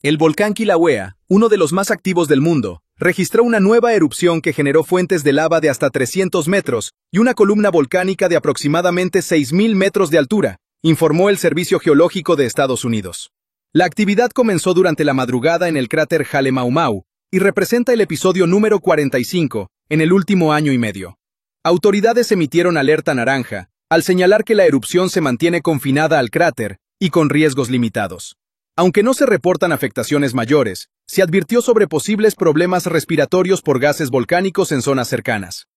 El volcán Kilauea, uno de los más activos del mundo, registró una nueva erupción que generó fuentes de lava de hasta 300 metros y una columna volcánica de aproximadamente 6.000 metros de altura, informó el Servicio Geológico de Estados Unidos. La actividad comenzó durante la madrugada en el cráter Halemaumau y representa el episodio número 45 en el último año y medio. Autoridades emitieron alerta naranja al señalar que la erupción se mantiene confinada al cráter y con riesgos limitados. Aunque no se reportan afectaciones mayores, se advirtió sobre posibles problemas respiratorios por gases volcánicos en zonas cercanas.